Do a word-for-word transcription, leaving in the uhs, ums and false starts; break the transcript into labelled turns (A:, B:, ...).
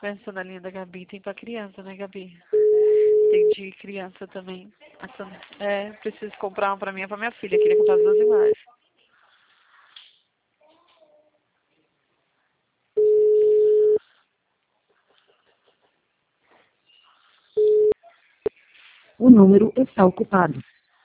A: Pensa na linha da Gabi, tem pra criança, né, Gabi? Tem de criança também. Essa, é, preciso comprar uma pra mim e pra minha filha. Queria comprar as duas iguais.
B: O número está ocupado.